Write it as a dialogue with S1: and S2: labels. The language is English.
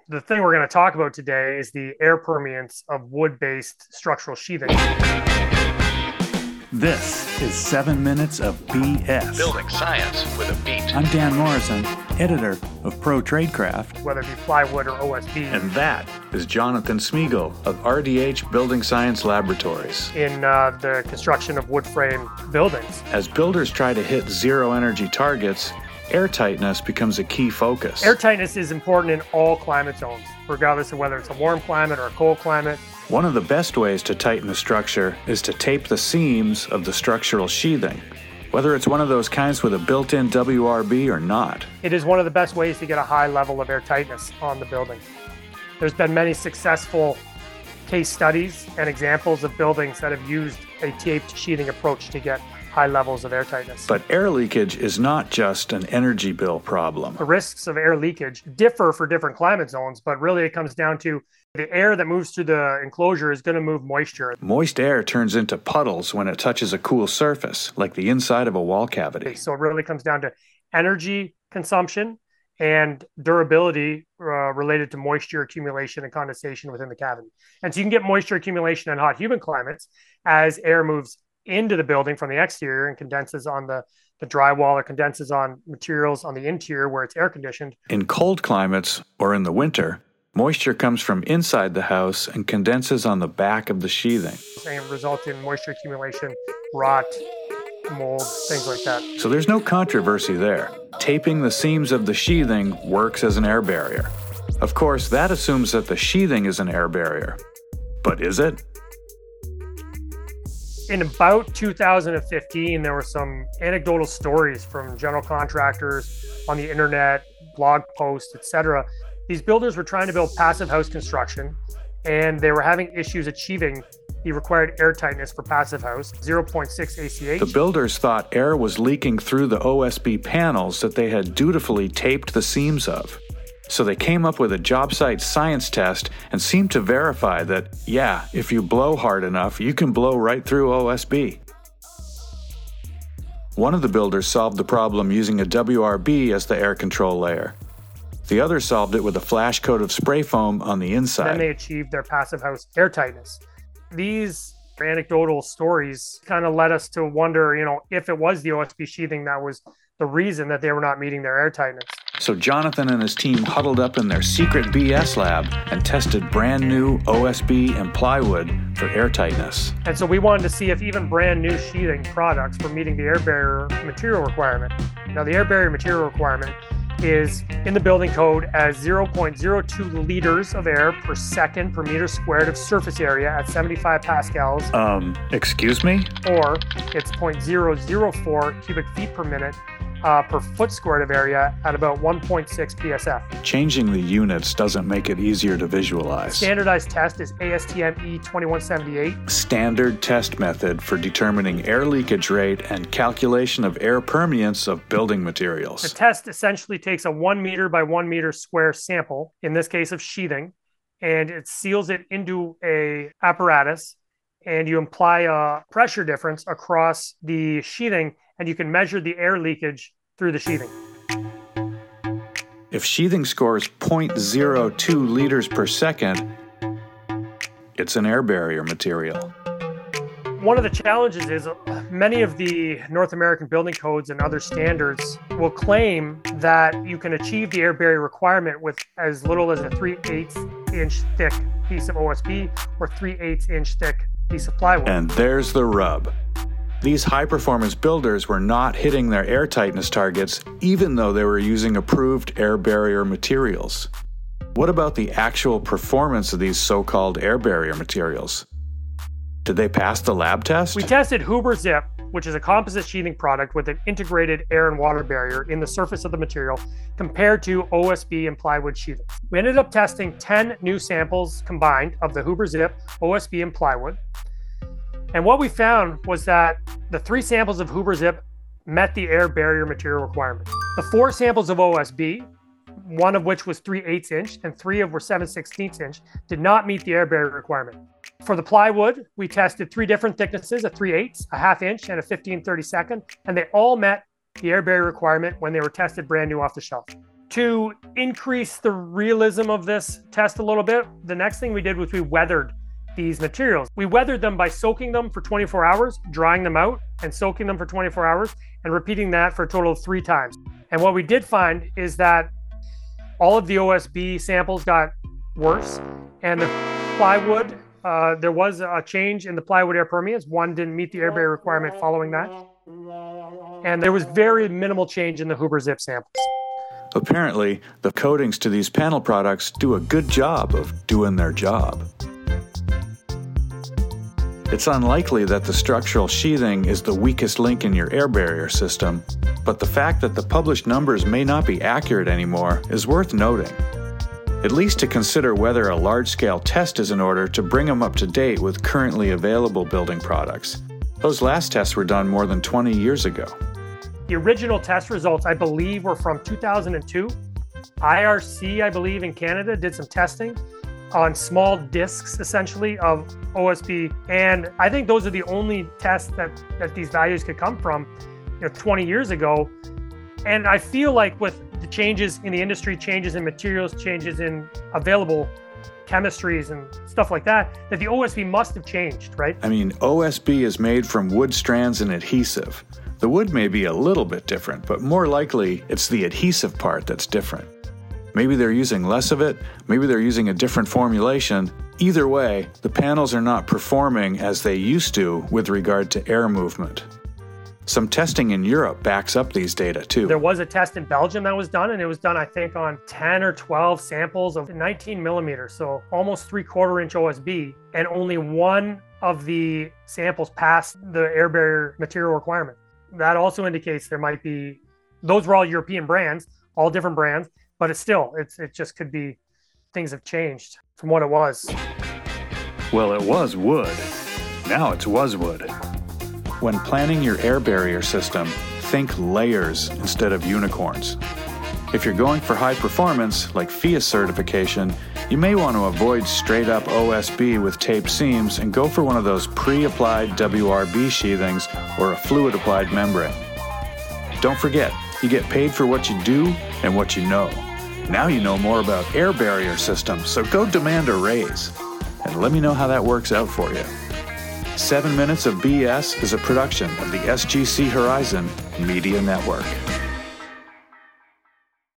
S1: The thing we're going to talk about today is the air permeance of wood-based structural sheathing.
S2: This is 7 Minutes of BS.
S3: Building science with a beat.
S2: I'm Dan Morrison, editor of Pro Tradecraft.
S1: Whether it be plywood or OSB.
S3: And that is Jonathan Smeagol of RDH Building Science Laboratories.
S1: In the construction of wood frame buildings.
S3: As builders try to hit zero energy targets, air tightness becomes a key focus.
S1: Air tightness is important in all climate zones, regardless of whether it's a warm climate or a cold climate.
S3: One of the best ways to tighten a structure is to tape the seams of the structural sheathing, whether it's one of those kinds with a built-in WRB or not.
S1: It is one of the best ways to get a high level of air tightness on the building. There's been many successful case studies and examples of buildings that have used a taped sheathing approach to get high levels of air tightness.
S3: But air leakage is not just an energy bill problem.
S1: The risks of air leakage differ for different climate zones, but really it comes down to the air that moves through the enclosure is going to move moisture.
S3: Moist air turns into puddles when it touches a cool surface, like the inside of a wall cavity.
S1: So it really comes down to energy consumption and durability related to moisture accumulation and condensation within the cavity. And so you can get moisture accumulation in hot, humid climates as air moves into the building from the exterior and condenses on the drywall or condenses on materials on the interior where it's air conditioned.
S3: In cold climates or in the winter, moisture comes from inside the house and condenses on the back of the sheathing.
S1: And result in moisture accumulation, rot, mold, things like that.
S3: So there's no controversy there. Taping the seams of the sheathing works as an air barrier. Of course, that assumes that the sheathing is an air barrier. But is it?
S1: In about 2015, there were some anecdotal stories from general contractors on the internet, blog posts, etc. These builders were trying to build passive house construction, and they were having issues achieving the required air tightness for passive house, 0.6 ACH.
S3: The builders thought air was leaking through the OSB panels that they had dutifully taped the seams of. So they came up with a job site science test and seemed to verify that, yeah, if you blow hard enough, you can blow right through OSB. One of the builders solved the problem using a WRB as the air control layer. The other solved it with a flash coat of spray foam on the inside.
S1: Then they achieved their passive house air tightness. These anecdotal stories kind of led us to wonder, if it was the OSB sheathing that was the reason that they were not meeting their air tightness.
S3: So Jonathan and his team huddled up in their secret BS lab and tested brand new OSB and plywood for air tightness.
S1: And so we wanted to see if even brand new sheathing products were meeting the air barrier material requirement. Now, the air barrier material requirement is in the building code as 0.02 liters of air per second per meter squared of surface area at 75 pascals.
S3: Excuse me?
S1: Or it's 0.004 cubic feet per minute per foot squared of area at about 1.6 psf.
S3: Changing the units doesn't make it easier to visualize.
S1: Standardized test is ASTM E2178.
S3: Standard test method for determining air leakage rate and calculation of air permeance of building materials.
S1: The test essentially takes a 1 meter by 1 meter square sample, in this case of sheathing, and it seals it into a apparatus, and you apply a pressure difference across the sheathing, and you can measure the air leakage through the sheathing.
S3: If sheathing scores 0.02 liters per second, it's an air barrier material.
S1: One of the challenges is many of the North American building codes and other standards will claim that you can achieve the air barrier requirement with as little as a 3/8 inch thick piece of OSB or 3/8 inch thick piece of plywood.
S3: And there's the rub. These high-performance builders were not hitting their air tightness targets even though they were using approved air barrier materials. What about the actual performance of these so-called air barrier materials? Did they pass the lab test?
S1: We tested Huber Zip, which is a composite sheathing product with an integrated air and water barrier in the surface of the material, compared to OSB and plywood sheathing. We ended up testing 10 new samples combined of the Huber Zip, OSB, and plywood. And what we found was that the 3 samples of Huber Zip met the air barrier material requirement. The 4 samples of OSB, one of which was 3/8 inch and 3 of were 7/16 inch, did not meet the air barrier requirement. For the plywood, we tested 3 different thicknesses, a 3/8, a 1/2 inch, and a 15/32, and they all met the air barrier requirement when they were tested brand new off the shelf. To increase the realism of this test a little bit, the next thing we did was we weathered these materials. We weathered them by soaking them for 24 hours, drying them out, and soaking them for 24 hours, and repeating that for a total of 3 times. And what we did find is that all of the OSB samples got worse, and the plywood, there was a change in the plywood air permeance. One didn't meet the air barrier requirement following that. And there was very minimal change in the Huber Zip samples.
S3: Apparently, the coatings to these panel products do a good job of doing their job. It's unlikely that the structural sheathing is the weakest link in your air barrier system, but the fact that the published numbers may not be accurate anymore is worth noting. At least to consider whether a large-scale test is in order to bring them up to date with currently available building products. Those last tests were done more than 20 years ago.
S1: The original test results, I believe, were from 2002. IRC, I believe, in Canada did some testing on small discs, essentially, of OSB. And I think those are the only tests that these values could come from, 20 years ago. And I feel like with the changes in the industry, changes in materials, changes in available chemistries and stuff like that the OSB must have changed, right?
S3: I mean, OSB is made from wood strands and adhesive. The wood may be a little bit different, but more likely it's the adhesive part that's different. Maybe they're using less of it, maybe they're using a different formulation. Either way, the panels are not performing as they used to with regard to air movement. Some testing in Europe backs up these data too.
S1: There was a test in Belgium that was done, and it was done, I think, on 10 or 12 samples of 19 millimeters, so almost 3/4 inch OSB, and only one of the samples passed the air barrier material requirement. That also indicates there might be, those were all European brands, all different brands, but it just could be things have changed from what it was.
S2: Well, it was wood. Now it's Wuzzwood.
S3: When planning your air barrier system, think layers instead of unicorns. If you're going for high performance, like FIA certification, you may want to avoid straight up OSB with taped seams and go for one of those pre-applied WRB sheathings or a fluid applied membrane. Don't forget, you get paid for what you do and what you know. Now you know more about air barrier systems, so go demand a raise. And let me know how that works out for you. 7 Minutes of BS is a production of the SGC Horizon Media Network.